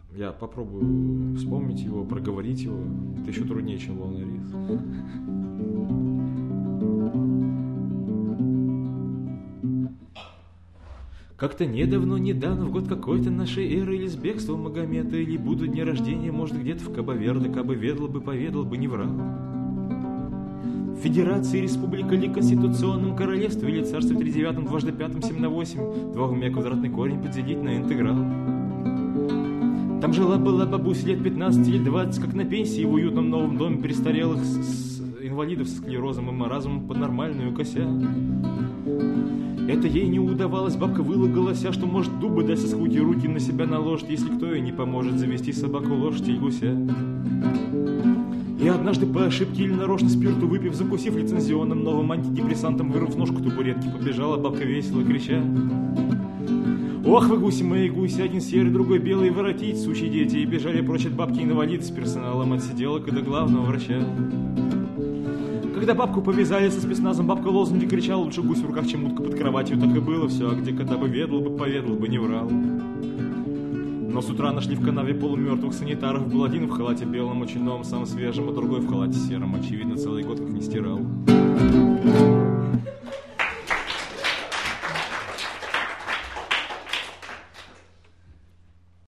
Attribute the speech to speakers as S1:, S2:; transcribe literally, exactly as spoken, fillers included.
S1: Я попробую вспомнить его, проговорить его. Это еще труднее, чем волны рис. Как-то недавно, недавно, в год какой-то нашей эры, или с бегством Магомета, или будут дни рождения, может, где-то в Кабо-Верде, кабы ведал бы, поведал бы, не врал. Федерации, республика или конституционном королевстве, или царстве в тридевятом, дважды пятом, семь на восемь, два в уме квадратный корень поделить на интеграл. Там жила-была бабуся лет пятнадцать или двадцать, как на пенсии в уютном новом доме престарелых с, с инвалидов с склерозом и маразмом под нормальную кося. Это ей не удавалось, бабка выла голося, что может дубы дать со схуки, руки на себя наложить, если кто ей не поможет завести собаку, лошадь и гуся. И однажды по ошибке или нарочно спирту выпив, закусив лицензионным новым антидепрессантом, вырвав ножку табуретки, побежала бабка весело крича: «Ох вы, гуси мои, гуси, один серый, другой белый, воротить, сучьи дети!» И бежали прочь от бабки инвалиды с персоналом от сиделок и до главного врача. Когда бабку повязали со спецназом, бабка лозунги кричала: «Лучше гусь в руках, чем утка под кроватью». Так и было все, а где кота бы ведал бы, поведал бы, не врал. Но с утра нашли в канаве полумертвых санитаров. Был один в халате белом, очень новом, самым свежим, а другой в халате сером. Очевидно, целый год как не стирал.